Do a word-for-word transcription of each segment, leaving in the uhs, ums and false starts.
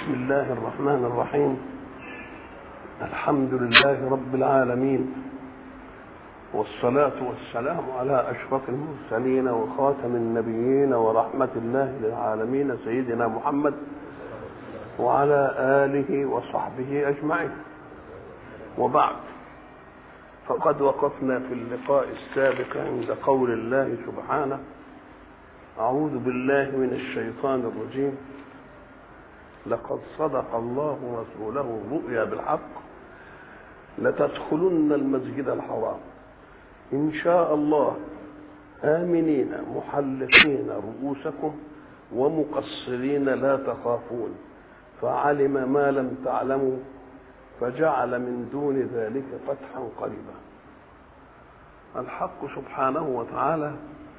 بسم الله الرحمن الرحيم. الحمد لله رب العالمين، والصلاة والسلام على أشرف المرسلين وخاتم النبيين ورحمة الله للعالمين سيدنا محمد وعلى آله وصحبه أجمعين. وبعد، فقد وقفنا في اللقاء السابق عند قول الله سبحانه: أعوذ بالله من الشيطان الرجيم، لقد صدق الله رسوله الرؤيا بالحق لتدخلن المسجد الحرام إن شاء الله آمنين محلقين رؤوسكم ومقصرين لا تخافون فعلم ما لم تعلموا فجعل من دون ذلك فتحا قريبا. الحق سبحانه وتعالى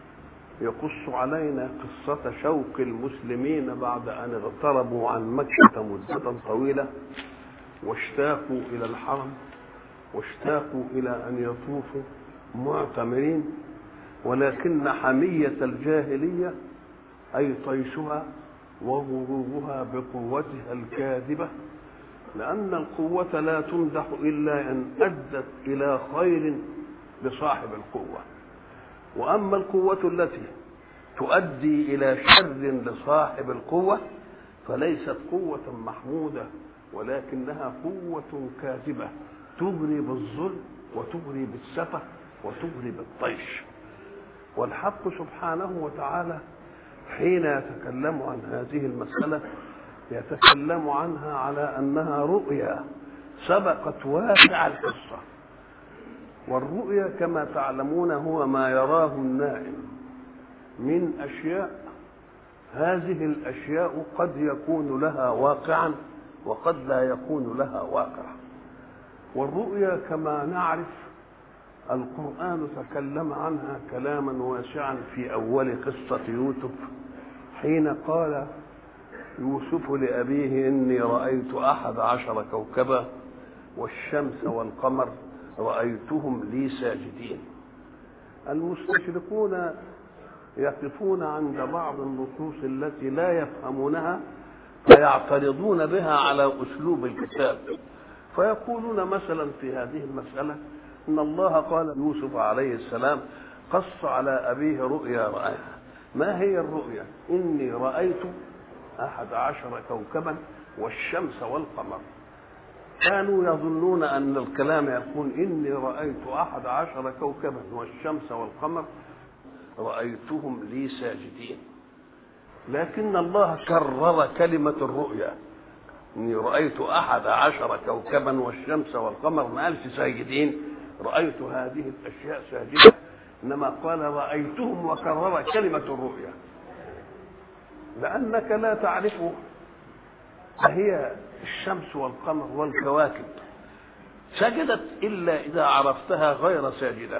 يقص علينا قصة شوق المسلمين بعد أن اغتربوا عن مكة مدة طويلة واشتاقوا إلى الحرم واشتاقوا إلى أن يطوفوا معتمرين، ولكن حمية الجاهلية أي طيشها وغرورها بقوتها الكاذبة، لأن القوة لا تمدح إلا أن أدت إلى خير لصاحب القوة، وأما القوة التي تؤدي إلى شر لصاحب القوة فليست قوة محمودة، ولكنها قوة كاذبة تغري بالظلم وتغري بالسفه وتغري بالطيش. والحق سبحانه وتعالى حين يتكلم عن هذه المسألة يتكلم عنها على أنها رؤيا سبقت واقع القصة، والرؤيا كما تعلمون هو ما يراه النائم من أشياء، هذه الأشياء قد يكون لها واقعا وقد لا يكون لها واقع. والرؤيا كما نعرف القرآن تكلم عنها كلاما واسعا في أول قصة يوسف، حين قال يوسف لأبيه: إني رأيت أحد عشر كوكبا والشمس والقمر رأيتهم لي ساجدين. المستشرقون يقفون عند بعض النصوص التي لا يفهمونها فيعترضون بها على أسلوب الكتاب، فيقولون مثلا في هذه المسألة إن الله قال يوسف عليه السلام قص على أبيه رؤيا رآها. ما هي الرؤيا؟ إني رأيت أحد عشر كوكبا والشمس والقمر. كانوا يظنون أن الكلام يقول إني رأيت أحد عشر كوكبا والشمس والقمر رأيتهم لي ساجدين، لكن الله كرر كلمة الرؤيا، إني رأيت أحد عشر كوكبا والشمس والقمر، ما قالش ساجدين رأيت هذه الأشياء ساجدة، إنما قال رأيتهم وكرر كلمة الرؤيا، لأنك لا تعرف هي الشمس والقمر والكواكب سجدت إلا إذا عرفتها غير ساجدة.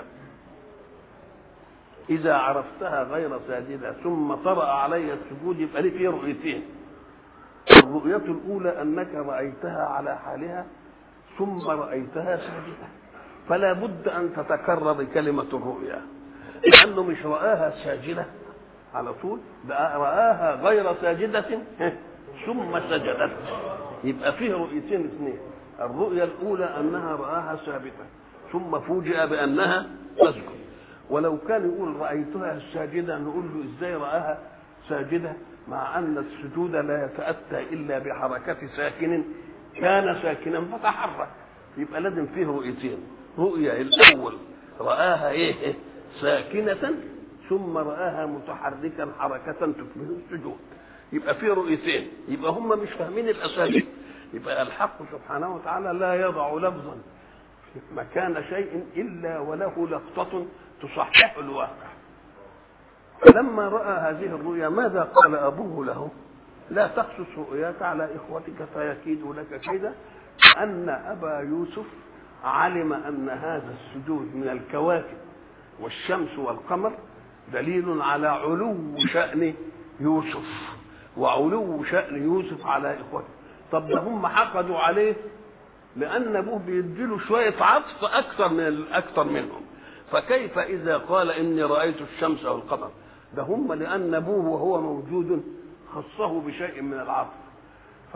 إذا عرفتها غير ساجدة ثم طرأ عليها السجود يبقى لي فيه رؤيتين. الرؤية الأولى أنك رأيتها على حالها ثم رأيتها ساجدة، فلا بد أن تتكرر كلمة الرؤيا، لأنه مش رآها ساجدة على طول، بقى رآها غير ساجدة ثم سجدت، يبقى فيه رؤيتين اثنين. الرؤيا الأولى أنها رآها ثابتة ثم فوجئ بأنها تسجد، ولو كان يقول رأيتها ساجدة نقول له إزاي رآها ساجدة مع أن السجود لا يتأتى إلا بحركة ساكن كان ساكنا فتحرك، يبقى لازم فيه رؤيتين. رؤيا الأول رآها إيه ساكنة ثم رآها متحركا حركة تشبه السجود، يبقى فيه رؤيتين، يبقى هم مش فاهمين الأساليب. يبقى الحق سبحانه وتعالى لا يضع لفظا مكان شيء إلا وله لقطة تصحح الواقع. فلما رأى هذه الرؤيا ماذا قال أبوه له؟ لا تقصص رؤياك على إخوتك فيكيدوا لك كيدا. أن أبا يوسف علم أن هذا السجود من الكواكب والشمس والقمر دليل على علو شأن يوسف وعلو شأن يوسف على إخوته. طب ده هم حقدوا عليه لأن أبوه بيديله شوية عطف أكثر من أكثر منهم، فكيف إذا قال إني رأيت الشمس والقمر؟ ده هم لأن أبوه وهو موجود خصه بشيء من العطف،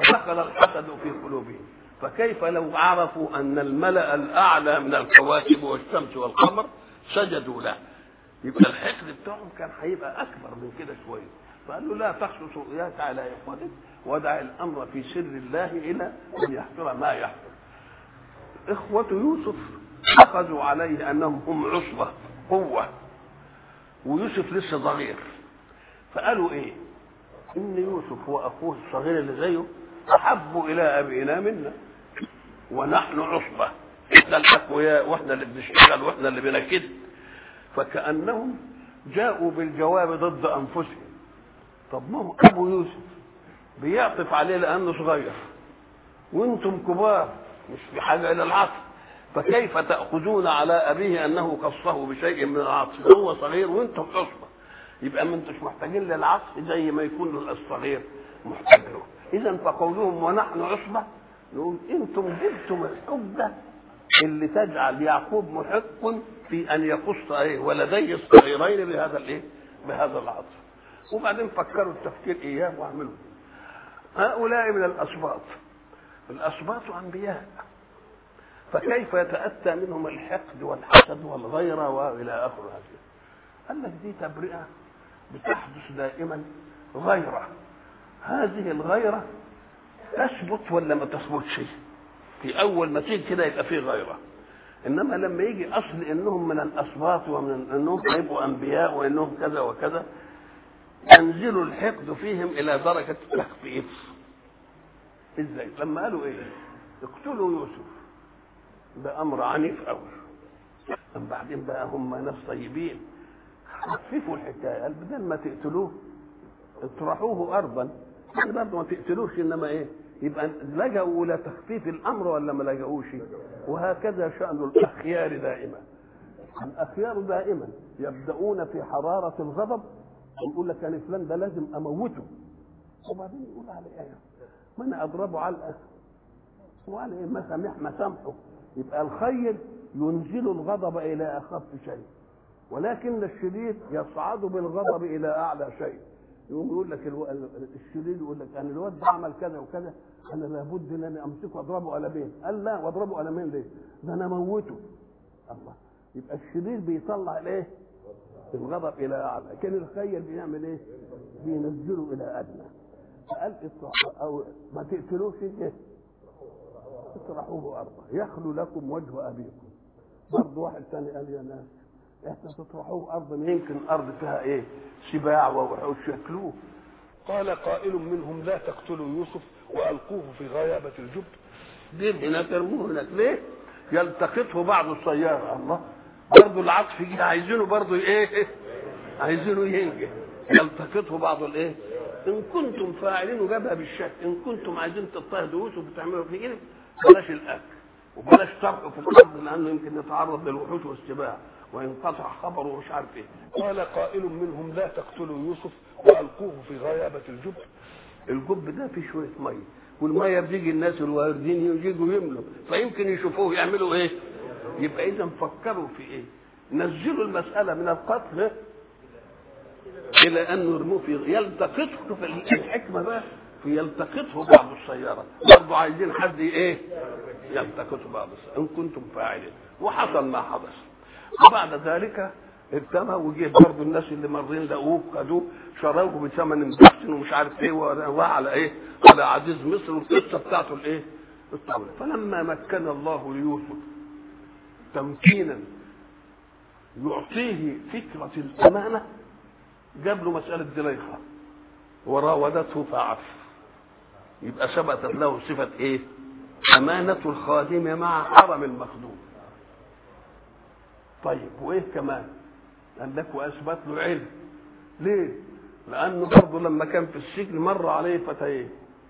فدخل الحسد في قلوبهم. فكيف لو عرفوا أن الملأ الأعلى من الكواكب والشمس والقمر سجدوا له؟ يبقى الحقد بتاعهم كان هيبقى أكبر من كده شوية. فقال له لا تخصص رؤياك على إخوتك ودع الأمر في سر الله إلى أن يحصل ما يحصل. إخوة يوسف أخذوا عليه أنهم هم عصبة قوة ويوسف لسه صغير، فقالوا إيه؟ إن يوسف وأخوه الصغير اللي زيه أحبوا إلى أبينا منا ونحن عصبة، إحنا الأقوياء وإحنا اللي بنشتغل وإحنا اللي بنكد. فكأنهم جاءوا بالجواب ضد أنفسهم. طب ما هو أبو يوسف بيعطف عليه لأنه صغير وأنتم كبار مش في حاجة إلى العطف، فكيف تأخذون على أبيه أنه قصه بشيء من العطف؟ هو صغير وأنتم عصبة، يبقى ما أنتش محتاجين للعطف زي ما يكون الصغير محتاج له. إذا فقولهم ونحن عصبة نقول أنتم جبتم الحجة اللي تجعل يعقوب محق في أن يقص إيه ولدي الصغيرين بهذا الإيه بهذا العطف. وبعدين فكروا التفكير إياه واعملوا. هؤلاء من الأسباط، الأسباط أنبياء، فكيف يتأتى منهم الحقد والحسد والغيرة وإلى آخر هذه؟ قال لك دي تبرئة بتحدث دائما غيرة. هذه الغيرة تثبت ولا ما تثبتش؟ في أول ما تيجي كده يبقى فيه غيرة، إنما لما يجي أصل إنهم من الأسباط ومن إنهم هيبقوا أنبياء وإنهم كذا وكذا ينزل الحقد فيهم إلى درجة التخفيف. إزاي؟ لما قالوا إيه؟ اقتلوا يوسف، ده أمر عنيف أوي. أم بعدين بقى هم ناس طيبين خففوا الحكاية، قال بدل ما تقتلوه اطرحوه أرضا، يعني برضه ما تقتلوش إنما إيه؟ يبقى لجأوا إلى تخفيف الأمر ولا ما لجأوش؟ وهكذا شأن الأخيار دائما. الأخيار دائما يبدأون في حرارة الغضب ويقول لك أنا فلان ده لازم أموته، وبعدين يقول على إيه؟ ما أنا أضربه علقة وعلى إيه ما سامح ما سامحه. يبقى الخير ينزل الغضب إلى أخف شيء، ولكن الشديد يصعد بالغضب إلى أعلى شيء. يقوم يقول لك الشديد يقول لك أنا الواد ده عمل كذا وكذا، أنا لابد أن أنا أمسكه وأضربه قلمين. قال لا، وأضربه قلمين ليه؟ ده أنا أموته. الله، يبقى الشديد بيطلع الإيه؟ الغضب إلى أعلى، كان الخير بيعمل إيه؟ بينزله إلى أدنى. فقال أو ما تقتلوش إيه؟ اطرحوه أرضا يخلو لكم وجه أبيكم. برضه واحد ثاني قال يا ناس احنا تطرحوه أرضا يمكن أرض فيها إيه؟ سباع ووحوش ياكلوه. قال قائل منهم لا تقتلوا يوسف وألقوه في غيابة الجب. دين هناك ارموه هناك ليه؟ يلتقطه بعض السيارة. الله، برضه العطف يجي عايزينه برضه إيه؟ عايزينه ينجح. يلتقطه بعض الإيه؟ إن كنتم فاعلين وجابها بالشك، إن كنتم عايزين تضطهدوا يوسف وتعملوا في إيه؟ بلاش الأكل وبلاش طرحه في الأرض لأنه يمكن يتعرض للوحوش والسباع وينقطع خبره ومش عارف إيه. قال قائل منهم لا تقتلوا يوسف وألقوه في غيابة الجب. الجب ده فيه شوية مية، والمية بيجي الناس الواردين يجوا يملوا، فيمكن يشوفوه يعملوا إيه؟ يبقى إذا فكروا في إيه؟ نزلوا المسألة من القتل إلى أن يرموه في يلتقطه. في الحكمة بقى في يلتقطه بعض السيارة، برضه عايزين حد إيه؟ يلتقطه بعض السيارة إن كنتم فاعلين. وحصل ما حدث. وبعد ذلك ارتمى وجيه برضه الناس اللي مرين لقوه خدوه شروه بثمن بخس ومش عارف ايه وعلى ايه على عزيز مصر، والقصه بتاعته الايه؟ الطاوله. فلما مكن الله ليوسف تمكينا يعطيه فكره الامانه جاب له مساله زليخه وراودته فعف، يبقى ثبتت له صفه ايه؟ امانه الخادم مع حرم المخدوم. طيب وايه كمان؟ قال لك واثبت له علم. ليه؟ لانه برضه لما كان في السجن مر عليه فتيين،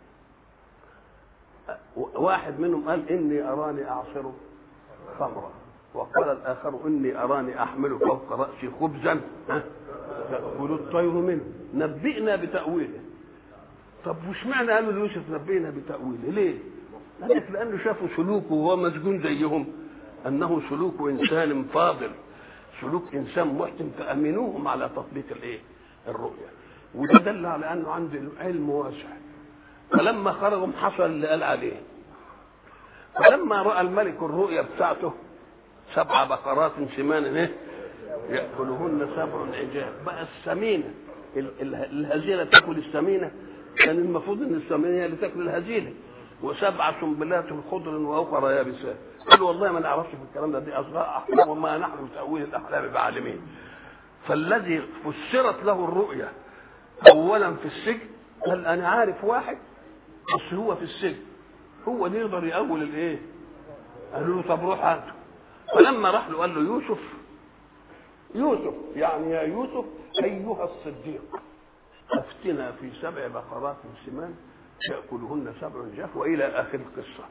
واحد منهم قال اني اراني اعصر خمرا، وقال الاخر اني اراني احمل فوق راسي خبزا تاكل الطير منه، نبئنا بتاويله. طب وش معنى قالوا ليوسف نبئنا بتاويله؟ ليه؟ قال لك لانه شافوا سلوكه وهو مسجون زيهم انه سلوك انسان فاضل، سلوك انسان محسن، فامنوهم على تطبيق الايه؟ الرؤيا. وده دل على انه عنده علم واسع. فلما خرجوا حصل اللي قال عليه. فلما راى الملك الرؤيا بتاعته سبع بقرات سمان ياكلهن سبع عجاف، بقى السمينه الهزيله تاكل السمينه، كان المفروض ان السمينه هي اللي تاكل الهزيله، وسبع سنبلات خضر واخرى يابسات. قالوا والله ما نعرفش في الكلام ده، دي اصغاء احلام وما نحن بتاويل الاحلام بعالمين. فالذي فسرت له الرؤيا اولا في السجن قال انا عارف واحد بس هو في السجن، هو اللي يقدر يأول الايه. قالوا له طب روح هاته. فلما راح له قال له يوسف يوسف يعني يا يوسف ايها الصديق افتنا في سبع بقرات سمان يأكلهن سبع عجاف والى اخر القصه.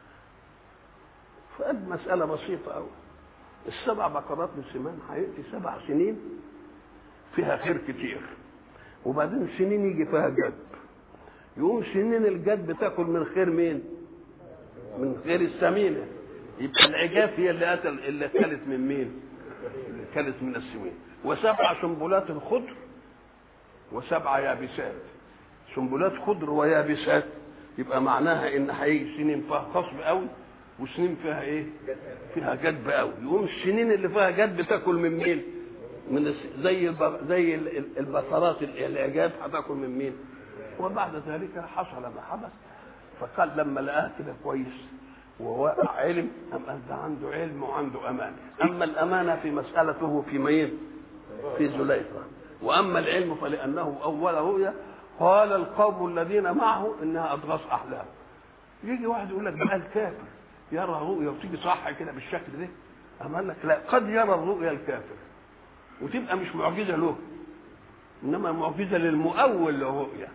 فقد مساله بسيطه قوي، السبع بقرات سمان هياتي سبع سنين فيها خير كتير، وبعدين سنين يجي فيها جد، يقوم سنين الجد بتاكل من خير مين؟ من خير السمينه. يبقى العجاف هي اللي قتل اللي كلت من مين؟ اللي كلت من السمين. وسبع سنبلات خضر وسبع يابسات. سنبلات خضر ويابسات يبقى معناها ان هيجي سنين فيها خصب قوي وسنين فيها ايه؟ فيها جدب قوي. يقوم السنين اللي فيها جدب بتاكل من مين؟ من زي زي البقرات العجاف هتاكل من مين؟ وبعد ذلك حصل ما حدث. فقال لما لقاه كده كويس وواقع علم أم أنت عنده علم وعنده أمانة. أما الأمانة في مسألته في مين؟ في زليخة. وأما العلم فلأنه أول رؤيا قال القوم الذين معه إنها أضغاث أحلام. يجي واحد يقول لك بقى الكافر يرى رؤيا وتيجي صح كده بالشكل ده، أما قال لك لا، قد يرى الرؤيا الكافر وتبقى مش معجزة له، إنما معجزة للمؤول للرؤيا.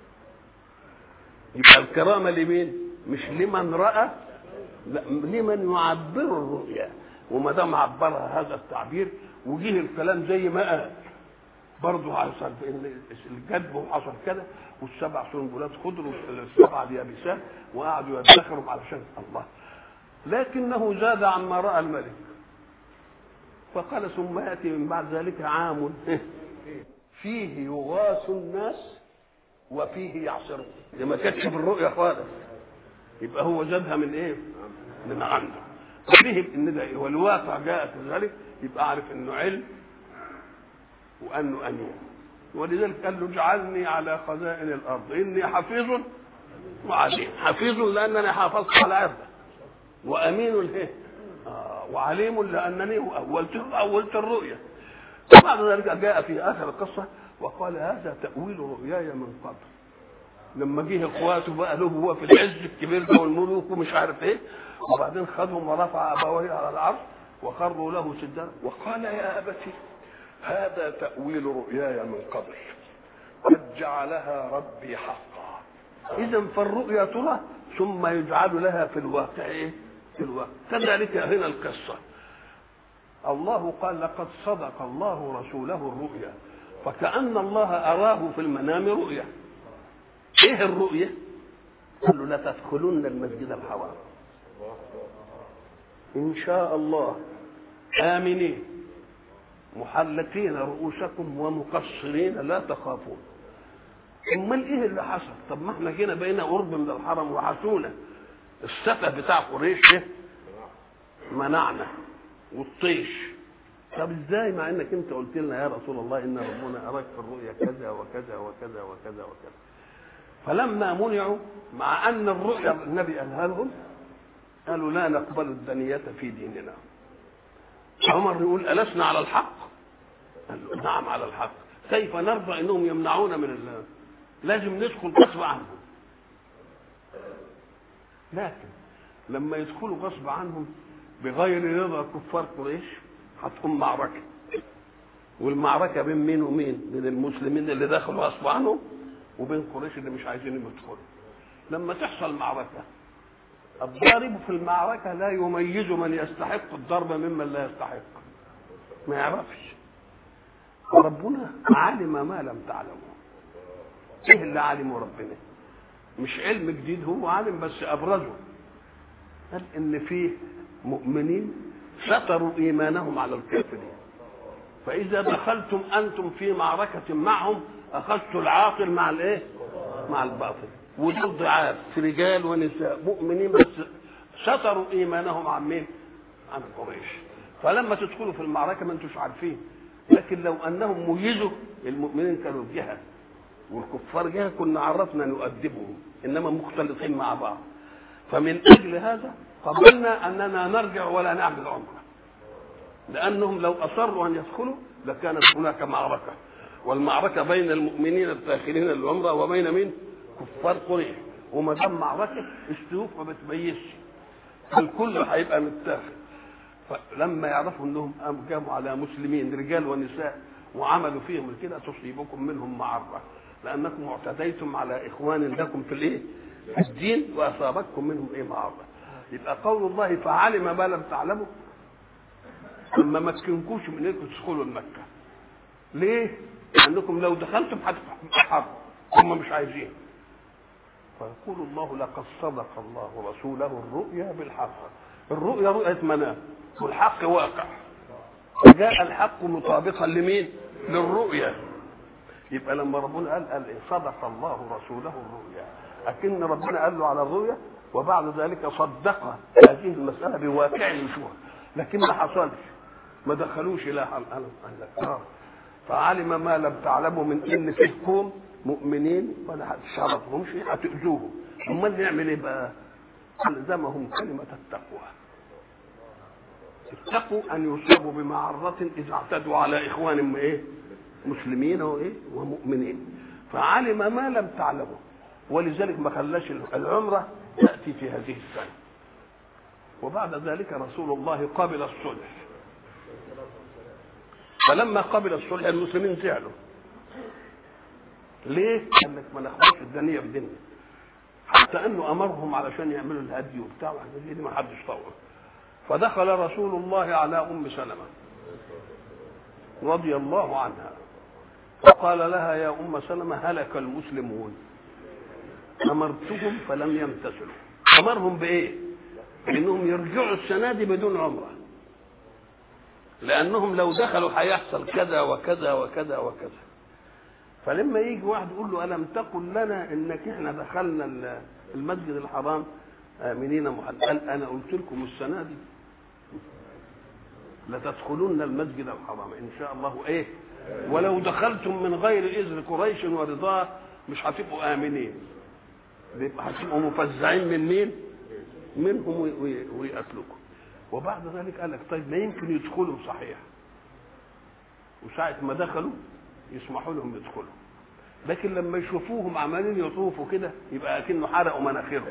يبقى الكرامة لمين؟ مش لمن رأى، لا، لمن يعبر الرؤيا. وما دام عبرها هذا التعبير وجيه الكلام زي ما قال برضه حصل الجدب وحصل كده، والسبع سنبلات خضر والسبع يابسات، وقعدوا يدخروا علشان الله. لكنه زاد عما رأى الملك فقال ثم يأتي من بعد ذلك عام فيه يغاث الناس وفيه يعصرون. دي ما كانتش في الرؤيا خالص، يبقى هو زادها من ايه؟ من عنده. ففهم ان ده والواقع جاء في ذلك، يبقى عارف انه علم وانه امين. ولذلك قال له اجعلني على خزائن الارض اني حفيظ وعليم. حفيظ لانني حافظت على عرضه، وامين له آه وعليم لانني اولت اولت الرؤيا. وبعد ذلك جاء في اخر القصه وقال هذا تاويل رؤياي من قبل. لما جه اخواته بقى له هو في العز الكبير ده والملوك ومش عارف ايه، وبعدين خدهم ورفع ابويه على العرش وخروا له سجدا وقال يا ابتي هذا تاويل رؤياي من قبل قد جعلها ربي حقا. اذا فالرؤيا ترى ثم يجعل لها في الواقع ايه؟ في الواقع. كذلك هنا القصه الله قال لقد صدق الله رسوله الرؤيا، فكأن الله أراه في المنام رؤيا. ايه الرؤيا؟ قال له لا تدخلن المسجد الحرام ان شاء الله آمنين محلقين رؤوسكم ومقصرين لا تخافون. امال ايه اللي حصل؟ طب ما احنا جينا بين قرب من الحرم وحسونا السفه بتاع قريش ايه؟ منعنا والطيش. طب ازاي مع انك انت قلت لنا يا رسول الله ان ربنا اراك في الرؤيا كذا وكذا وكذا وكذا وكذا؟ فلما منعوا مع ان الرؤيا النبي قالها لهم قالوا لا نقبل الدنية في ديننا. عمر يقول ألسنا على الحق؟ قال له نعم على الحق. كيف نرضى انهم يمنعون من الله؟ لازم ندخل غصب عنهم. لكن لما يدخلوا غصب عنهم بغير رضا كفار قريش هتقوم معركه، والمعركه بين مين ومين؟ بين المسلمين اللي دخلوا غصب عنهم وبين قريش اللي مش عايزين يدخلوا. لما تحصل معركه الضارب في المعركه لا يميز من يستحق الضرب ممن لا يستحق، ما يعرفش. وربنا علم ما لم تعلموا. ايه اللي علمه ربنا؟ مش علم جديد، هو عالم بس ابرزه. قال ان فيه مؤمنين ستروا ايمانهم على الكافرين، فاذا دخلتم انتم في معركه معهم اخذتوا العاقل مع الايه؟ مع الباطل. ودول ضعاف في رجال ونساء مؤمنين بس ستروا ايمانهم عن مين؟ عن قريش. فلما تدخلوا في المعركه ما انتوش عارفين، لكن لو انهم ميزوا المؤمنين كانوا جهه والكفار جهه كنا عرفنا نؤدبهم، انما مختلطين مع بعض. فمن اجل هذا قبلنا اننا نرجع ولا نعمل عمره، لانهم لو اصروا ان يدخلوا لكانت هناك معركه، والمعركه بين المؤمنين الداخلين العمره وبين مين؟ كفار قريش. وما دام معركه السيوف ما بتميزش، الكل هيبقى متاخد. فلما يعرفوا انهم قاموا على مسلمين رجال ونساء وعملوا فيهم كده تصيبكم منهم معره، لانكم اعتديتم على اخوان لكم في الايه؟ في الدين، واصابتكم منهم ايه؟ معره. يبقى قول الله فعلم ما لم تعلموا ثم ما مكنكوش من انكم تدخلوا مكه. ليه؟ لانكم لو دخلتم هتحاربوا، هم مش عايزين. فيقول الله لقد صدق الله رسوله الرؤيا بالحق. الرؤيا رؤيه منام والحق واقع، جاء الحق مطابقا لمين؟ للرؤيا. يبقى لما ربنا قال قال صدق الله رسوله الرؤيا، لكن ربنا قال له على الرؤيا وبعد ذلك صدق هذه المساله بواقع الوجوه، لكن ما حصلش، ما دخلوش الى حل. فعلم ما لم تعلموا من ان فيكم مؤمنين ولا هتشرفهمش هتؤذوهم. امال نعمل ايه بقى؟ الزمهم كلمه التقوى. اتقوا ان يصابوا بمعره اذا اعتدوا على اخوان ايه؟ مسلمين وايه؟ ومؤمنين. فعلم ما لم تعلموا، ولذلك ما خلاش العمره تاتي في هذه السنه. وبعد ذلك رسول الله قبل الصلح، فلما قبل الصلح المسلمين زعلوا. ليه؟ قال لك ما ناخدش الدنيا بدنيا، حتى انه امرهم علشان يعملوا الهدي وبتاع وحاجات دي ما حدش طوع. فدخل رسول الله على ام سلمة رضي الله عنها فقال لها يا ام سلمة هلك المسلمون، امرتهم فلم يمتثلوا. امرهم بايه؟ انهم يرجعوا السنه دي بدون عمره، لانهم لو دخلوا هيحصل كذا وكذا وكذا وكذا. فلما يجي واحد يقول له الم تقل لنا انك احنا دخلنا المسجد الحرام امنين محل، قال انا قلت لكم السنه دي لتدخلون المسجد الحرام ان شاء الله ايه، ولو دخلتم من غير اذن قريش ورضاه مش هتبقوا امنين، هتبقوا مفزعين من مين؟ منهم ويقتلوكم. وبعد ذلك قال لك طيب ما يمكن يدخلوا صحيح، وساعة ما دخلوا يسمحوا لهم يدخلوا، لكن لما يشوفوهم عمالين يطوفوا كده يبقى اكنه حرقوا مناخيرهم،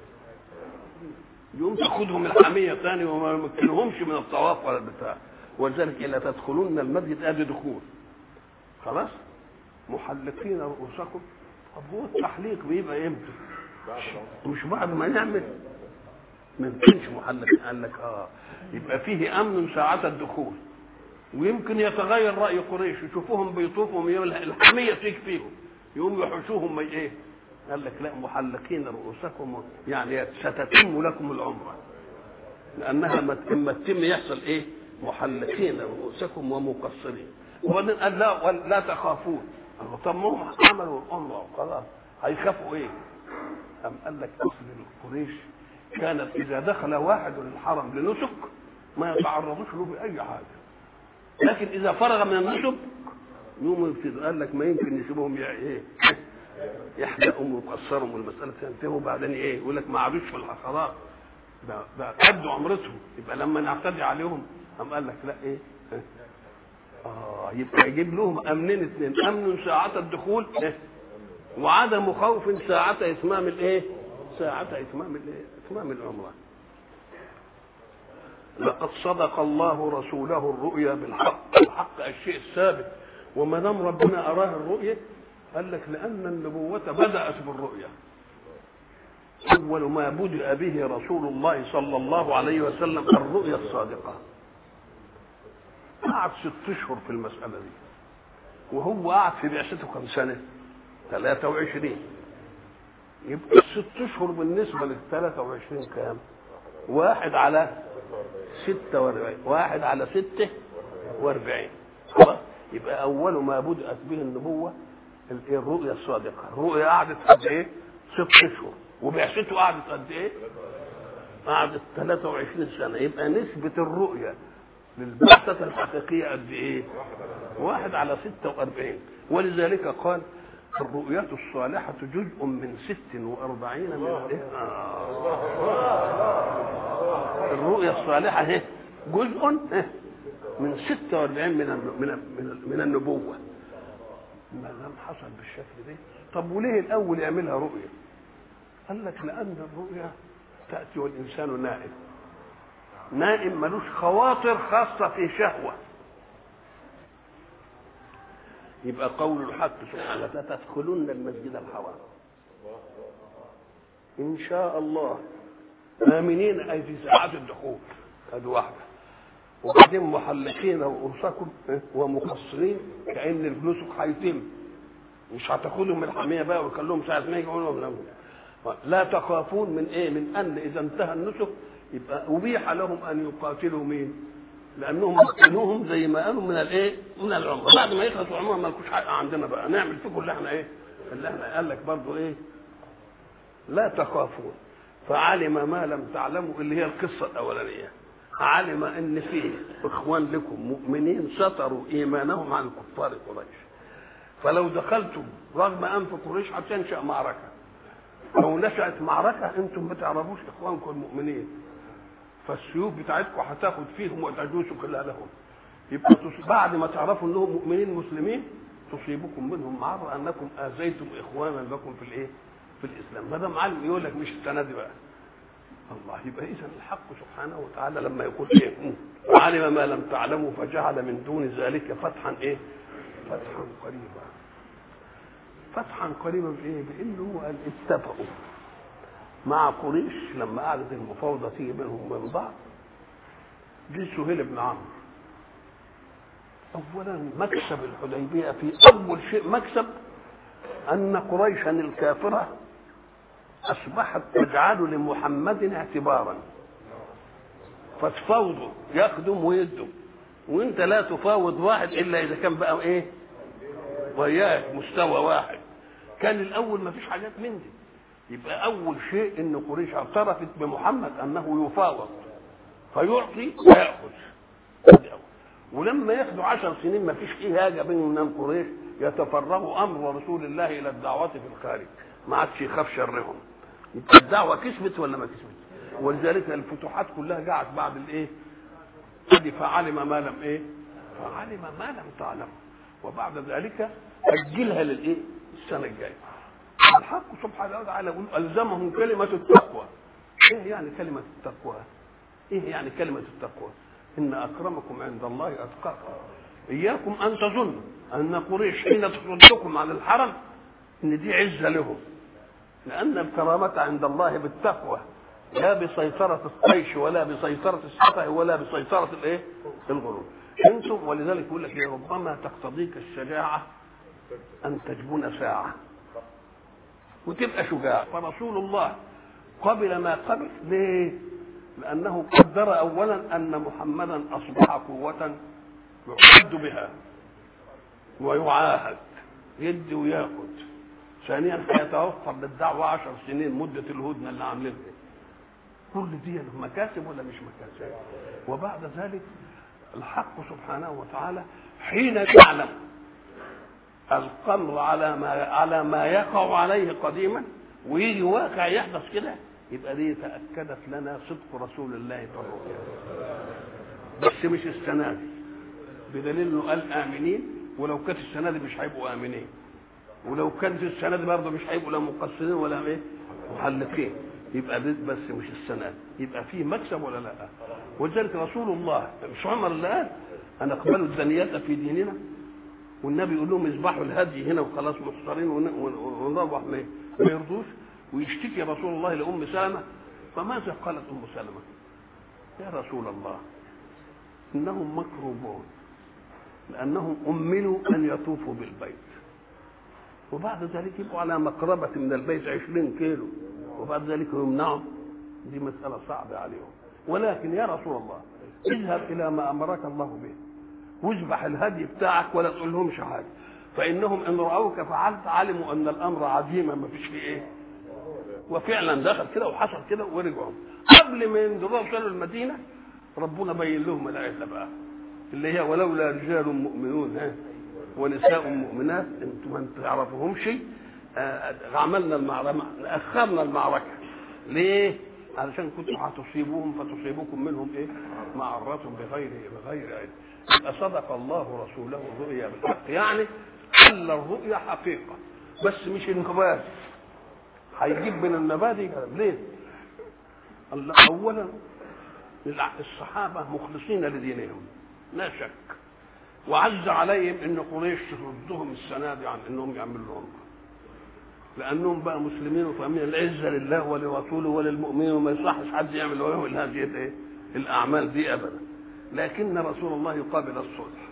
يقوم تاخدهم الحمية ثاني وما يمكنهمش من الطواف ولا البتاع. ولذلك لا تدخلون المسجد ادي دخول خلاص محلقين رؤوسكم. طب هو التحليق بيبقى امتى؟ مش بعد ما نعمل ما يمكنش محلق. قال لك اه يبقى فيه امن ساعة الدخول، ويمكن يتغير راي قريش يشوفوهم بيطوفوا الحميه تيجي فيهم يقوم يحوشوهم ايه؟ قال لك لا محلقين رؤوسكم، يعني ستتم لكم العمره، لانها اما تتم يحصل ايه؟ محلقين رؤوسكم ومقصرين. وبعدين قال لا لا تخافون. طب ما هم عملوا العمره وخلاص هيخافوا ايه؟ قام قال لك اصل القريش كانت اذا دخل واحد الحرم لنسك ما يتعرضوش له باي حاجه، لكن اذا فرغ من النسك يوم يبتدوا. قال لك ما يمكن يسيبهم ايه؟ يحلقهم ويقصرهم والمساله تنتهي، وبعدين ايه؟ يقول لك ما عادوش في الحصرات ده ده قدوا عمرتهم، يبقى لما نعتدي عليهم قام قال لك لا ايه؟ اه يبقى يجيب لهم امنين اثنين، امن ساعه الدخول إيه؟ وعدم خوف ساعه اتمام الايه؟ ساعه اتمام الايه؟ اتمام العمره. لقد صدق الله رسوله الرؤيا بالحق. الحق الشيء الثابت، وما دام ربنا اراه الرؤيا قال لك لان النبوه بدات بالرؤيا. اول ما بدأ به رسول الله صلى الله عليه وسلم الرؤيا الصادقه. قعد ست اشهر في المساله دي، وهو قعد في بعثته كم سنه؟ ثلاثة وعشرين. يبقى الست اشهر بالنسبه لل ثلاثة وعشرين كام؟ واحد على ستة واربعين، واحد على ستة واربعين. خلاص يبقى اول ما بدأت به النبوة الرؤيا الصادقة. الرؤيا قعدت قد ايه؟ ست اشهر، وبعثته قعدت قد ايه؟ قعدت ثلاثة وعشرين سنة. يبقى نسبة الرؤية للبعثة الحقيقية قد ايه؟ واحد على ستة وأربعين. ولذلك قال الرؤية الصالحة جزء من ست وأربعين من الايه؟ الرؤية الصالحة هي جزء من ستة وأربعين من من من النبوة. ما دام حصل بالشكل ده، طب وليه الأول يعملها رؤية؟ قال لك لأن الرؤية تأتي والإنسان نائم، نائم ملوش خواطر خاصة في شهوة. يبقى قول الحق سبحانه وتعالى تدخلن المسجد الحرام إن شاء الله آمنين أي في ساعات الدخول، هذه واحدة. وبعدين محلقين رؤوسكم ومقصرين كأن النسك هيتم، مش هتاخدهم من الحمية بقى ويخلوهم ساعة ما يجوا لهم. لا تخافون من ايه؟ من ان اذا انتهى النسك يبقى ابيح لهم ان يقاتلوا مين؟ لانهم مكنوهم زي ما قالوا من الايه؟ من العمره. بعد ما يخلصوا عمره ما لكوش حق عندنا بقى، نعمل فيكم اللي احنا ايه؟ اللي احنا قال لك برضه ايه؟ لا تخافون فعلم ما لم تعلموا، اللي هي القصه الاولانيه. علم ان فيه اخوان لكم مؤمنين ستروا ايمانهم عن كفار قريش، فلو دخلتم رغم انف قريش هتنشا معركه. لو نشأت معركة انتم ما تعرفوش اخوانكم المؤمنين، فالسيوف بتاعتكم هتاخد فيهم وتجوسوا كلها لهم. يبقى بعد ما تعرفوا انهم مؤمنين مسلمين تصيبكم منهم معرة انكم اذيتم اخوانا لكم في الايه؟ في الاسلام. ما دام علم يقول لك مش السنه دي بقى. الله. يبقى اذا الحق سبحانه وتعالى لما يقول ايه؟ علم ما لم تعلموا فجعل من دون ذلك فتحا ايه؟ فتحا قريبا. فتحا قريبا بايه؟ بانه قال اتفقوا مع قريش لما قعدت المفاوضه تيجي بينهم وبين بعض. جه سهيل بن عمرو. اولا مكسب الحديبيه في اول شيء مكسب ان قريشا الكافره اصبحت تجعل لمحمد اعتبارا، فتفاوضوا يقدم ويدم، وانت لا تفاوض واحد الا اذا كان بقى ايه؟ وياك مستوى واحد. كان الاول ما فيش حاجات من دي. يبقى اول شيء ان قريش اعترفت بمحمد انه يفاوض فيعطي وياخذ. ولما ياخدوا عشر سنين ما فيش فيه حاجه بينهم من قريش، يتفرغوا امر رسول الله الى الدعوه في الخارج، ما عادش يخاف شرهم. يبقى الدعوه كسبت ولا ما كسبت؟ ولذلك الفتوحات كلها جاءت بعد الايه؟ ادي فعلم ما لم ايه؟ فعلم ما لم تعلم، وبعد ذلك اجلها للايه؟ السنه الجايه. الحق سبحانه وتعالى يقول الزمهم كلمه التقوى. ايه يعني كلمه التقوى؟ ايه يعني كلمه التقوى؟ ان اكرمكم عند الله اتقاكم. اياكم ان تظنوا ان قريش حين تصدكم عن الحرم ان دي عزه لهم، لان الكرامه عند الله بالتقوى، لا بسيطره الطيش ولا بسيطره السفه ولا بسيطره الايه؟ الغرور. انتم ولذلك يقول لك ربما تقتضيك الشجاعه ان تجبن ساعه وتبقى شجاع. فرسول الله قبل ما قبل ليه؟ لانه قدر اولا ان محمدا اصبح قوه يعد بها ويعاهد يدي وياخد. ثانيا هيتوفر للدعوه عشر سنين مده الهدنه اللي عاملينها. كل دي مكاسب ولا مش مكاسب؟ وبعد ذلك الحق سبحانه وتعالى حين يعلم القمر على ما على ما يقع عليه قديما ويجي واقع يحدث كده، يبقى دي تاكدت لنا صدق رسول الله في الرؤيا. بس مش السنه دي، بدليل انه قال امنين، ولو كانت السنه دي مش هيبقوا امنين، ولو كانت السنه دي برضه مش هيبقوا لا مقصرين ولا ايه؟ محلقين. يبقى دي بس مش السنه دي، يبقى فيه مكسب ولا لا؟ ولذلك رسول الله مش عمر اللي قال انا اقبلوا الدنيات في ديننا، والنبي يقول لهم اذبحوا الهدي هنا وخلاص محصرين ونروح ما يرضوش، ويشتكي رسول الله لام سلمة. فماذا قالت ام سلمة؟ يا رسول الله انهم مكروبون لانهم امنوا ان يطوفوا بالبيت، وبعد ذلك يبقوا على مقربة من البيت عشرين كيلو، وبعد ذلك يمنعوا. دي مسألة صعبة عليهم. ولكن يا رسول الله اذهب الى ما امرك الله به واذبح الهدي بتاعك ولا تقول لهمش حاجه، فانهم ان راوك فعلت علموا ان الامر عديما ما فيش فيه ايه؟ وفعلا دخل كده وحصل كده ورجعوا. قبل ما ينزلوا وصلوا المدينه ربنا بين لهم الايه بقى اللي هي ولولا رجال مؤمنون ها ونساء مؤمنات انتم ما تعرفوهمش عملنا المعركه اخرنا المعركه. ليه؟ علشان كنتم هتصيبوهم فتصيبكم منهم ايه؟ معرة بغير بغير علم. يبقى صدق الله رسوله الرؤيا بالحق، يعني خلى الرؤيا حقيقه بس مش النبات. هيجيب من المبادئ ليه؟ اولا الصحابه مخلصين لدينهم لا شك، وعز عليهم ان قريش تردهم السنه دي عن انهم يعملوا لهم، لانهم بقى مسلمين وفاهمين العزه لله ولرسوله وللمؤمنين وما يصحش حد يعمل لهم هذه الايه؟ الاعمال دي ابدا. لكن رسول الله يقابل الصلح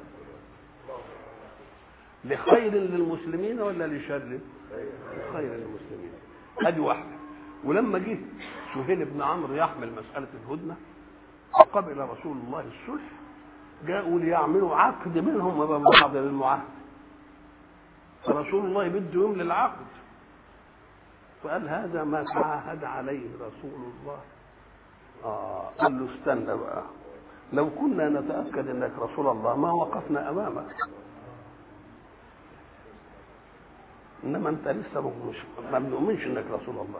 لخير للمسلمين ولا لشر؟ لخير للمسلمين. ادي واحده. ولما جه سهيل بن عمرو يحمل مساله الهدنه وقبل رسول الله الصلح، جاءوا ليعملوا عقد منهم وبين بعض للمعاهده، فرسول الله بده يوم للعقد، فقال هذا ما تعاهد عليه رسول الله. اه قال له استنى بقى، لو كنا نتاكد انك رسول الله ما وقفنا امامك، انما انت لسه مش ما بنؤمنش انك رسول الله.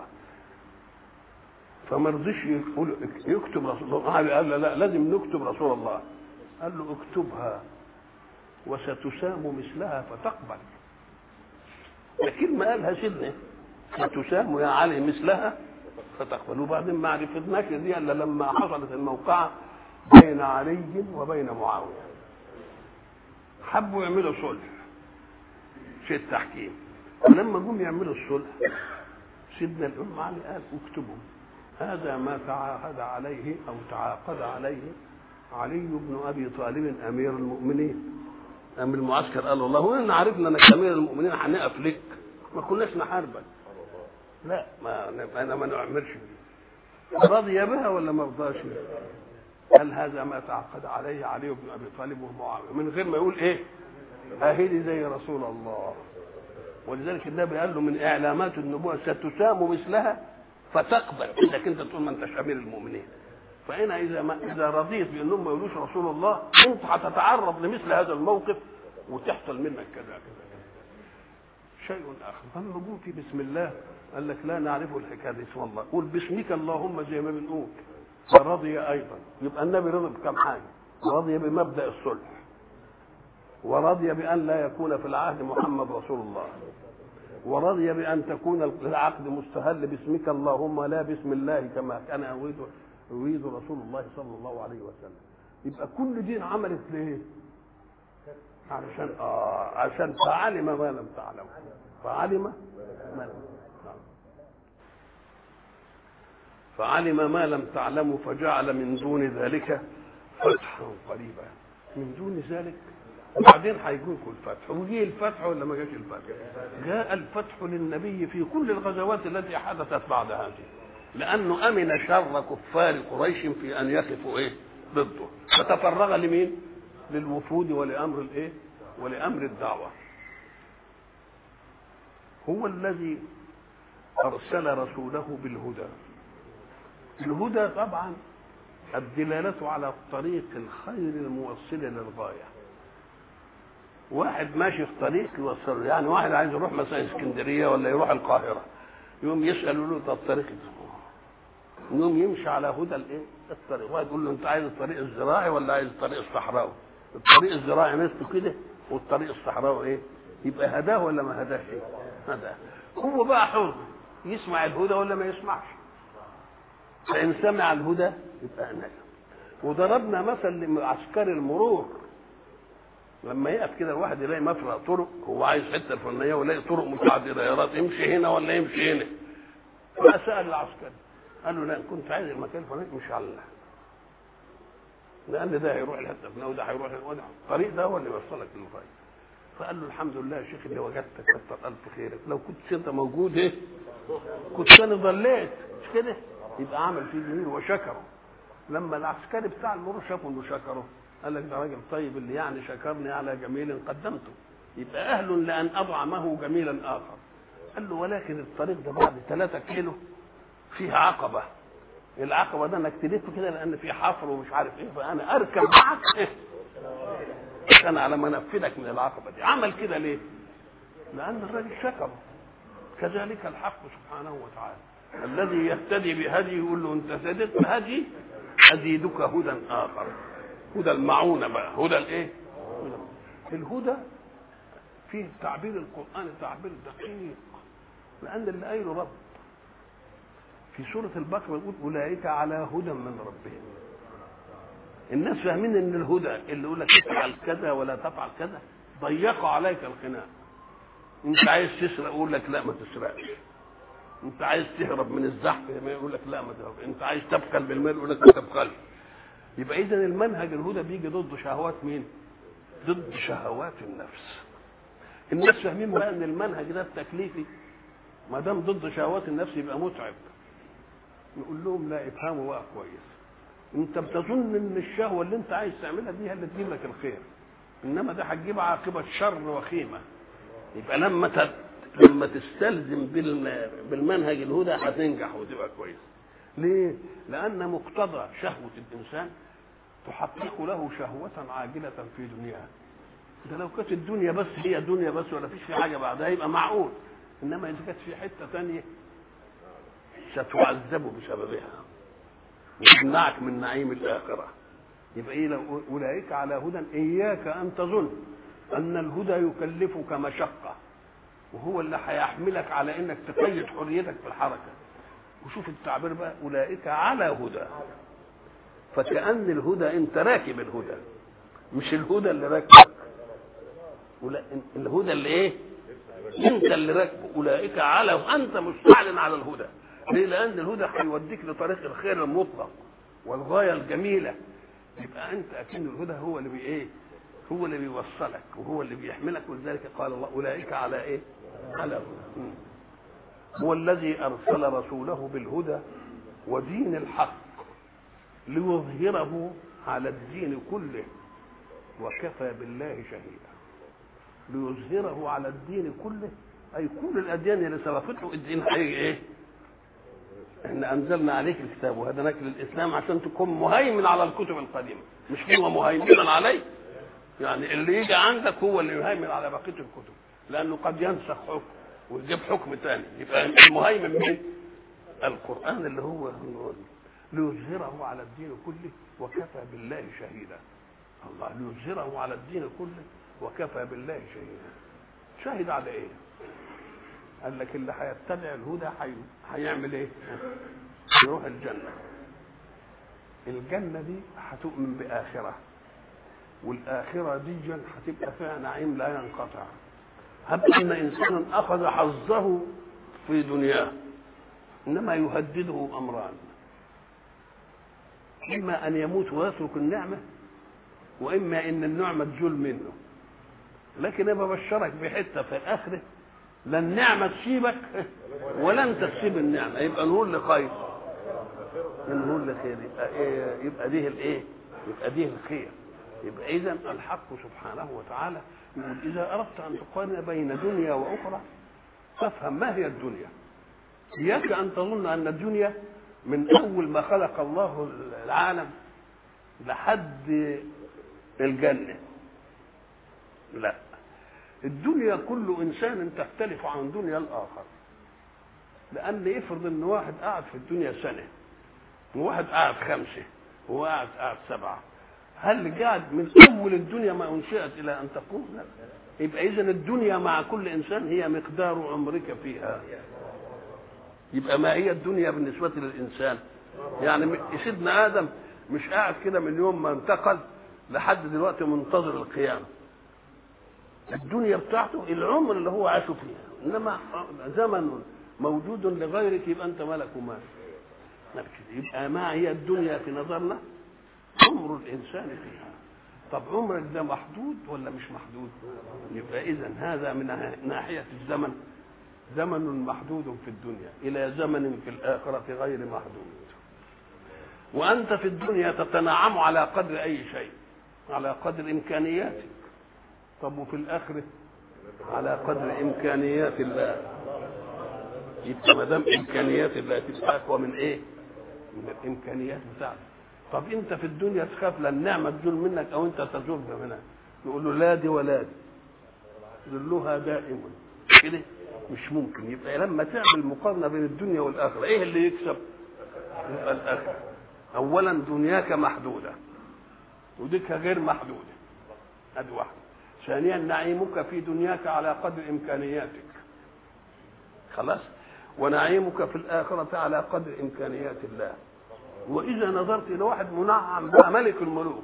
فما رضيش يقول يكتب رسول الله، قال لا, لا لازم نكتب رسول الله. قال له اكتبها وستسام مثلها فتقبل. لكن ما قالها سيدنا ستسام يا علي مثلها فتقبل. وبعدين ما عرفناش دي الا لما حصلت الموقعه بين علي وبين معاويه، حبوا يعملوا صلح شيء التحكيم. ولما جم يعملوا الصلح سيدنا الام علي قال اكتبوا هذا ما تعاهد عليه او تعاقد عليه علي بن ابي طالب امير المؤمنين. امير المعسكر قال والله هو ان عرفنا انك امير المؤمنين هنقف لك، ما كناش نحاربك. لا ما انا ما نعمرش. رضي بها ولا ما رضاش؟ قال هذا ما تعاقد عليه علي بن ابي طالب ومعاويه، من غير ما يقول ايه اهدي زي رسول الله. ولذلك النبي قال له من اعلامات النبوه ستسام مثلها فتقبل، انك انت تقول ما انتش امير المؤمنين. فهنا اذا ما اذا رضيت بانهم ما يقولوش رسول الله انت هتتعرض لمثل هذا الموقف وتحصل منك كذا كذا. شيء اخر لما نقول في بسم الله قال لك لا نعرف الحكايه دي اسم الله، قول باسمك اللهم زي ما بنقول. فرضي ايضا، يبقى النبي رضي بكم حاجه، رضي بمبدا الصلح، ورضي بان لا يكون في العهد محمد رسول الله، ورضي بان تكون العقد مستهل باسمك اللهم لا باسم الله كما كان يريد يريد رسول الله صلى الله عليه وسلم. يبقى كل دين عملت ليه؟ عشان اه عشان فعلم ما لم تعلم، فعلم ما لم فعلم ما لم تعلموا فجعل من دون ذلك فتحا قريبا. من دون ذلك وبعدين هيجيكم الفتح. وجي الفتح ولا ما جاش الفتح؟ جاء الفتح للنبي في كل الغزوات التي حدثت بعد هذه، لانه امن شر كفار قريش في ان يقفوا ايه ضده، فتفرغ لمين؟ للوفود ولامر الايه؟ ولامر الدعوه. هو الذي ارسل رسوله بالهدى. الهدى طبعا الدلاله على طريق الخير الموصل للغايه. واحد ماشي في طريق يوصله، يعني واحد عايز يروح مثلا اسكندريه ولا يروح القاهره، يوم يسالوا له طب الطريق يوم يمشي على هدى الايه؟ الطريق. واحد يقول له انت عايز الطريق الزراعي ولا عايز الطريق الصحراوي؟ الطريق الزراعي نفسه كده والطريق الصحراوي ايه؟ يبقى هداه ولا ما هداش؟ هداه. هو بقى حر يسمع الهدى ولا ما يسمعش. فان سمع الهدى يبقى نجا. وضربنا مثل لعسكري المرور، لما يقف كده الواحد يلاقي مفرق طرق، هو عايز حته فلانيه ويلاقي طرق متعدده، يا رات يمشي هنا ولا يمشي هنا. فسال العسكري قال له لا كنت عايز المكان الفلاني مش على الله، لان ده هيروح الحته الفلانيه وده هيروح الطريق ده هو اللي يوصلك للغايه. فقال له الحمد لله يا شيخ اللي وجدتك كتر الف خيرك، لو كنت انت موجود ايه كنت انا ضليت مش كده. يبقى عمل فيه جميل وشكره. لما العسكري بتاع المرور شافه انه شكره قال لك ده راجل طيب اللي يعني شكرني على جميل قدمته، يبقى اهل لان اطعمه جميلا اخر. قال له ولكن الطريق ده بعد ثلاثة كيلو فيه عقبة، العقبة ده انك تلف كده لان في حفر ومش عارف ايه، فانا اركب معك إيه؟ انا على ما انفذك من العقبة دي. عمل كده ليه؟ لان الراجل شكره. كذلك الحق سبحانه وتعالى الذي يهتدي بهدي يقول له انت هديت بهدي ازيدك هدى اخر، هدى المعونة بقى، هدى الايه؟ الهدى فيه تعبير القرآن تعبير دقيق، لأن اللي قايله رب في سورة البقرة يقول أولئك على هدى من ربهم. الناس فاهمين ان الهدى اللي يقول لك افعل كذا ولا تفعل كذا، ضيقوا عليك الخناق. انت عايز تسرق يقول لك لا ما تسرقش، انت عايز تهرب من الزحف يقول لك لا ما تهرب، انت عايز تبخل بالمال يقول لك ما تبخلش. يبقى اذا المنهج الهدى بيجي ضد شهوات مين؟ ضد شهوات النفس. الناس فاهمين بقى ان المنهج ده التكليفي ما دام ضد شهوات النفس يبقى متعب. نقول لهم لا، افهموا بقى كويس، انت بتظن ان الشهوه اللي انت عايز تعملها دي هي اللي تجيب لك الخير، انما ده هتجيب عاقبه شر وخيمه. يبقى لما تت... لما تستلزم بال... بالمنهج الهدى هتنجح وتبقى كويس. ليه؟ لان مقتضى شهوه الانسان تحقق له شهوه عاجله في دنياه. ده لو كانت الدنيا بس هي دنيا بس ولا فيش في حاجه بعدها يبقى معقول، انما اذا كانت في حته ثانيه ستعذب بسببها وتمنعك من نعيم الاخره. يبقى ايه؟ لو اولئك على هدى، اياك ان تظن ان الهدى يكلفك مشقه وهو اللي هيحملك على انك تقيد حريتك في الحركه. وشوف التعبير بقى، اولئك على هدى، فكأن الهدى انت راكب الهدى مش الهدى اللي راكبك، الهدى اللي ايه؟ انت اللي راكبه. اولئك على، انت مستعلن على الهدى. ليه؟ لان الهدى هيوديك لطريق الخير المطلق والغايه الجميله. يبقى انت اكن الهدى هو اللي بي ايه؟ هو اللي بيوصلك وهو اللي بيحملك. ولذلك قال الله اولئك على ايه؟ على هدى. هو الذي ارسل رسوله بالهدى ودين الحق ليظهره على الدين كله وكفى بالله شهيدا. ليظهره على الدين كله، اي كل الاديان اللي سبقته الدين حقيقي ايه؟ احنا انزلنا عليك الكتاب وهدناك للاسلام عشان تكون مهيمن على الكتب القديمه، مش هو مهيمنا عليه. يعني اللي يجي عندك هو اللي يهيمن على بقيه الكتب، لانه قد ينسخ حكم ويجيب حكم ثاني. يبقى المهيمن مين؟ القران اللي هو ليظهره على الدين كله وكفى بالله شهيدا. الله ليظهره على الدين كله وكفى بالله شهيدا. شاهد على ايه؟ قال لك اللي هيتبع الهدى هيعمل ايه؟ يروح الجنه. الجنه دي هتؤمن باخره، والاخره دي هتبقى فيها نعيم لا ينقطع. هب ان انسانا اخذ حظه في دنياه انما يهدده امران، اما ان يموت ويترك النعمه، واما ان النعمه تزول منه. لكن انا ببشرك بحته في الاخره، لا النعمه تسيبك ولا انت تسيب النعمه. يبقى نقول لخير، نقول لخير، يبقى إيه؟ يبقى ديه الايه؟ يبقى ديه الخير. يبقى اذا الحق سبحانه وتعالى يقول اذا اردت ان تقارن بين دنيا واخرى فافهم ما هي الدنيا. اياك ان تظن ان الدنيا من اول ما خلق الله العالم لحد الجنه. لا، الدنيا كل انسان تختلف عن دنيا الاخر. لان افرض ان واحد قاعد في الدنيا سنه وواحد قاعد خمسه وواحد قاعد سبعه، هل قاعد من اول الدنيا ما انشئت الى ان تقوم؟ لا. يبقى اذا الدنيا مع كل انسان هي مقدار عمرك فيها. يبقى ما هي الدنيا بالنسبه للانسان؟ يعني سيدنا ادم مش قاعد كده من يوم ما انتقل لحد دلوقتي منتظر القيامه. الدنيا بتاعته العمر اللي هو عاشه فيها، انما زمن موجود لغيرك يبقى انت ملك ومال. يبقى ما هي الدنيا في نظرنا؟ عمر الانسان فيها. طب عمرك ده محدود ولا مش محدود؟ يبقى اذا هذا من ناحيه الزمن زمن محدود في الدنيا الى زمن في الاخره غير محدود. وانت في الدنيا تتنعم على قدر اي شيء، على قدر امكانياتك. طب وفي الاخره على قدر امكانيات الله. يبقى ما دام امكانيات الله تبقى اقوى من ايه؟ من الامكانيات بتاعتك. طب انت في الدنيا تخاف لان النعمه تزول منك او انت تزول منها، يقول له لا دي ولا دي، ذلها دائم كده مش ممكن. يبقى لما تعمل مقارنه بين الدنيا والاخره ايه اللي يكسب؟ يبقى الاخره. اولا دنياك محدوده وديك غير محدوده، ادي واحده. ثانيا نعيمك في دنياك على قدر امكانياتك، خلاص، ونعيمك في الاخره على قدر امكانيات الله. واذا نظرت الى واحد منعم بقى ملك الملوك،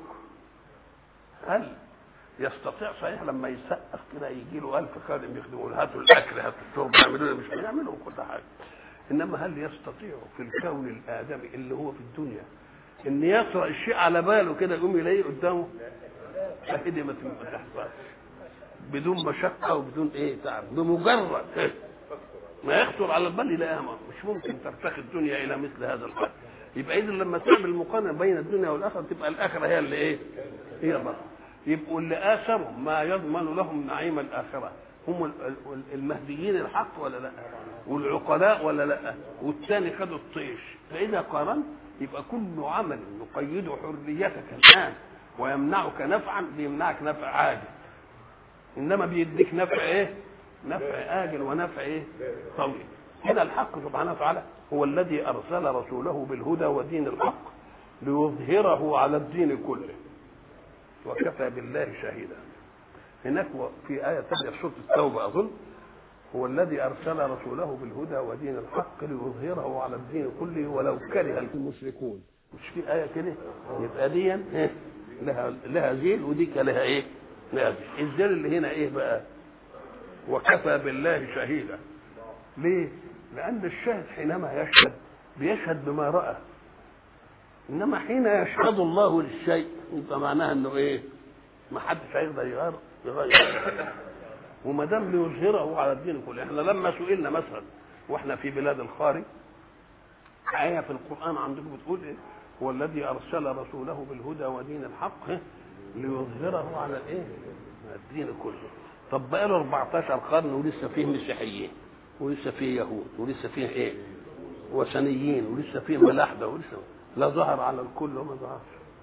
هل يستطيع صحيح لما يسقف كده يجي له ألف خادم يخدموا له، هاتوا الاكل هاتوا الشرب يعملوا له، مش هيعملوا كل حاجه. انما هل يستطيع في الكون الادمي اللي هو في الدنيا ان يطرأ الشيء على باله كده يقوم يلاقيه قدامه؟ فهدي ما تحصلش بدون مشقه وبدون ايه تعب، بمجرد ما يخطر على البال يلاقيها. مش ممكن ترتقي الدنيا الى مثل هذا القدر. يبقى اذا لما تعمل مقارنه بين الدنيا والاخره تبقى الاخره هي اللي ايه؟ هي البطل. يبقوا اللي اثروا ما يضمن لهم نعيم الاخره هم المهديين الحق ولا لا؟ والعقلاء ولا لا؟ والثاني خدوا الطيش. فاذا قارنت يبقى كل عمل يقيد حريتك الان ويمنعك نفعا بيمنعك نفع عاجل، انما بيديك نفع ايه؟ نفع آجل ونفع ايه؟ طويل. هنا الحق سبحانه وتعالى هو الذي ارسل رسوله بالهدى ودين الحق ليظهره على الدين كله وكفى بالله شهيدا. هناك في آية ثانية في سورة التوبة أظن، هو الذي أرسل رسوله بالهدى ودين الحق ليظهره على الدين كله ولو كره المشركون. مش في آية كده؟ يبقى دي لها لها ذيل وديك لها إيه؟ لها ذيل. الذيل اللي هنا إيه بقى؟ وكفى بالله شهيدا. ليه؟ لأن الشاهد حينما يشهد بيشهد بما رأى، إنما حين يشهد الله للشيء يبقى معناها إنه إيه؟ ما حدش هيقدر يغير يغير. وما دام ليظهره على الدين كله. احنا لما سئلنا مثلا واحنا في بلاد الخارج، آية في القرآن عندكم بتقول إيه؟ هو الذي أرسل رسوله بالهدى ودين الحق ليظهره على الإيه؟ على الدين كله. طب بقى له أربعتاشر قرن ولسه فيه مسيحيين ولسه فيه يهود ولسه فيه إيه؟ وثنيين ولسه فيه ملاحدة ولسه لا ظهر على الكل وما ظهرش.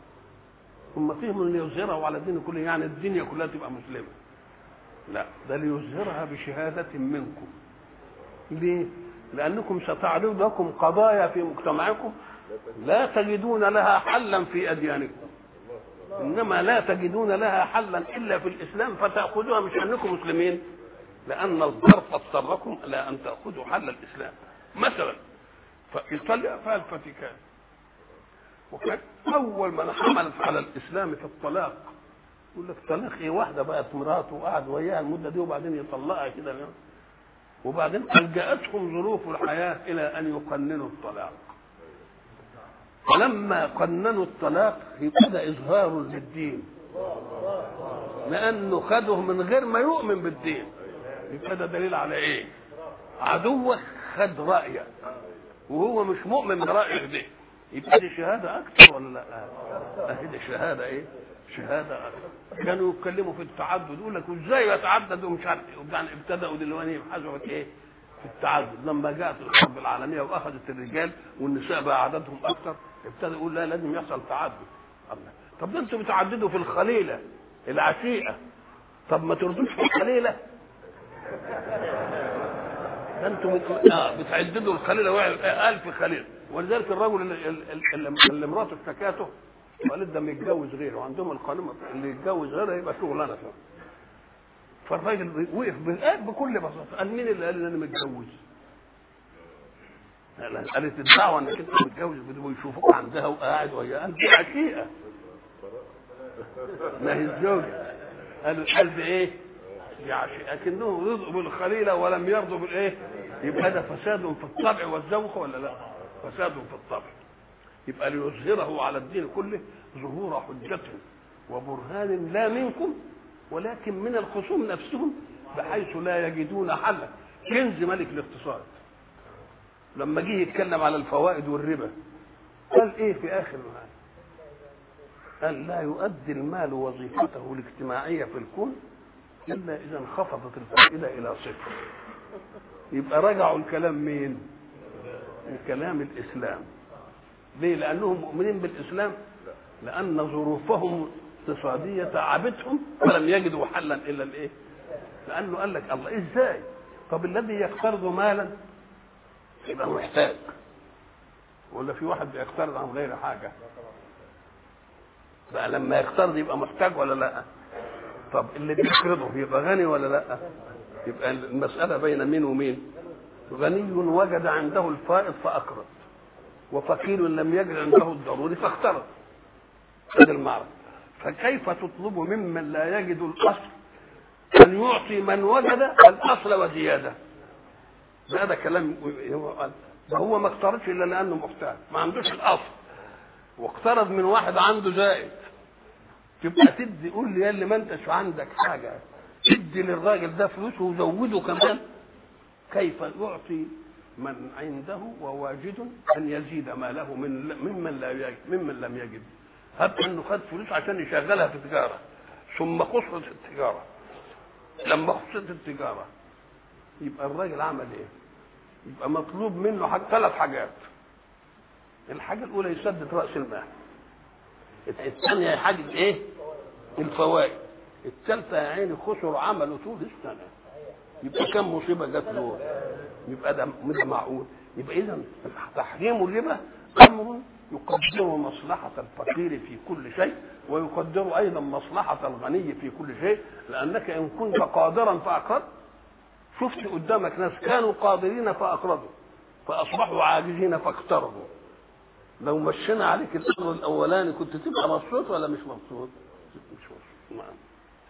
هم فيهم ان يظهرها على الدين كله يعني الدنيا كلها تبقى مسلمه. لا، ده ليظهرها بشهاده منكم. ليه؟ لانكم ستعرض لكم قضايا في مجتمعكم لا تجدون لها حلا في اديانكم، انما لا تجدون لها حلا الا في الاسلام فتاخذوها مش انكم مسلمين، لان الظرف اضطركم الى ان تاخذوا حل الاسلام. مثلا فايطاليا فيها الفاتيكان، وكان اول من حملت على الاسلام في الطلاق يقول لك طلاق ايه؟ واحده بقت مراته وقعد وياها المده دي وبعدين يطلقها كده، وبعدين الجاتهم ظروف الحياه الى ان يقننوا الطلاق. فلما قننوا الطلاق يبقى اظهار للدين، لانه خده من غير ما يؤمن بالدين. يبقى ده دليل على ايه؟ عدوك خد رايك وهو مش مؤمن برايك ده، يبقى دي شهاده اكثر ولا لا؟ اهي دي شهاده ايه؟ شهاده اكثر. كانوا يتكلموا في التعدد يقول لك ازاي يتعددوا مش عارف يعني ابتدأوا دلوقتي يبحثوا في ايه؟ في التعدد. لما جاءت الحرب العالميه واخذت الرجال والنساء بقى عددهم اكثر ابتدى يقول لا لازم يحصل تعدد. الله، طب انتوا بتعددوا في الخليله العشيقه، طب ما تردوش في الخليله؟ ده انتوا بت... آه بتعددوا الخليله واحد ألف خليله. ولذلك الرجل اللي, اللي, اللي مراته اشتكاته وقالت ده متجوز غيره، عندهم القانون اللي يتجوز غيره يبقى شغلانه فيه. فالراجل وقف بكل بساطه قال مين اللي قال ان انا متجوز؟ قالت الدعوه انك انت متجوز بدهم يشوفوك عندها وقاعد وياها، قال دي عشيقه ما هي الزوجه. قالوا قال بايه؟ دي عشيقه، لكنهم رضوا بالخليله ولم يرضوا بالايه؟ يبقى ده فساد في الطبع والذوق ولا لا؟ فساد في الطبع. يبقى ليظهره على الدين كله ظهور حجة وبرهان لا منكم ولكن من الخصوم نفسهم بحيث لا يجدون حلا. كنز ملك الاقتصاد لما جه يتكلم على الفوائد والربا قال ايه في اخر الآية؟ قال لا يؤدي المال وظيفته الاجتماعية في الكون الا اذا انخفضت الفائدة الى صفر. يبقى رجعوا الكلام مين؟ الكلام الاسلام. ليه؟ لانهم مؤمنين بالاسلام، لان ظروفهم اقتصاديه تعبتهم فلم يجدوا حلا الا الايه؟ لانه قال لك الله ازاي؟ طب الذي يقترض مالا يبقى محتاج، ولا في واحد بيقترض عن غير حاجه؟ بقى لما يقترض يبقى محتاج ولا لا؟ طب اللي بيقرضه يبقى غني ولا لا؟ يبقى المساله بين مين ومين؟ غني وجد عنده الفائض فاقرض، وفقير لم يجد عنده الضروري فاقترض. هذا المعنى. فكيف تطلب ممن لا يجد الاصل ان يعطي من وجد الاصل وزياده؟ هذا كلام. هو ما اقترضش الا لانه محتاج، ما عندوش الاصل، واقترض من واحد عنده زائد. تبقى تدي، قول لي يا اللي ما انتش عندك حاجه ادي للراجل ده فلوسه وزوده كمان. كيف يعطي من عنده وواجد ان يزيد ماله من ممن لا يجد ممن لم يجد؟ هب انه خد فلوس عشان يشغلها في تجاره، ثم خسرت التجاره. لما خسرت التجاره يبقى الراجل عمل ايه؟ يبقى مطلوب منه حاجة ثلاث حاجات. الحاجه الاولى يسدد راس المال، الثانيه حاجه ايه؟ الفوائد، الثالثه يا عيني خسر عمله طول السنه. يبقى كم مصيبه جت له؟ يبقى ده معقول؟ يبقى اذا تحريم الربا امر يقدر مصلحه الفقير في كل شيء، ويقدر ايضا مصلحه الغني في كل شيء. لانك ان كنت قادرا فاقرضت، شفت قدامك ناس كانوا قادرين فاقرضوا فاصبحوا عاجزين فاقترضوا. لو مشينا عليك الامر الاولاني كنت تبقى مبسوط ولا مش مبسوط؟ مش مبسوط. نعم.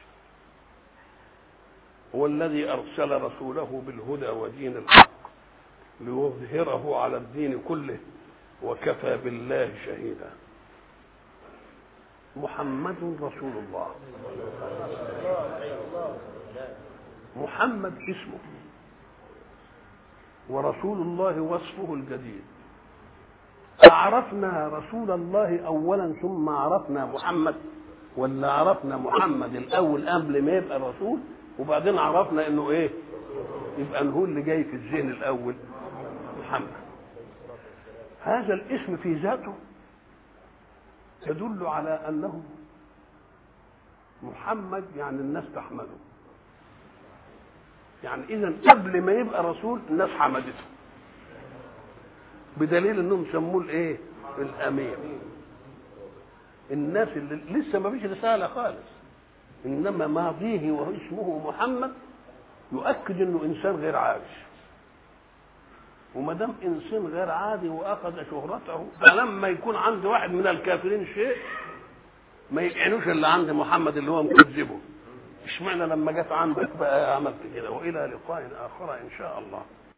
هو الذي ارسل رسوله بالهدى ودين الحق ليظهره على الدين كله وكفى بالله شهيدا. محمد رسول الله. محمد اسمه، ورسول الله وصفه الجديد. أعرفنا رسول الله أولا ثم عرفنا محمد، ولا عرفنا محمد الأول قبل ما يبقى رسول وبعدين عرفنا إنه إيه؟ يبقى هو اللي جاي في الذهن الأول محمد. هذا الاسم في ذاته يدل على أنه محمد، يعني الناس تحمده. يعني إذا قبل ما يبقى رسول الناس حمدته، بدليل انهم سموه الايه؟ الامين. الناس اللي لسه ما فيش رساله خالص، انما ماضيه واسمه محمد يؤكد انه انسان غير عادي. وما دام انسان غير عادي واخذ شهرته، فلما يكون عند واحد من الكافرين شيء ما يقعنوش اللي عند محمد اللي هو مكذبه. اشمعنى لما جت عندك بقى عملت كده؟ والى لقاء اخر ان شاء الله.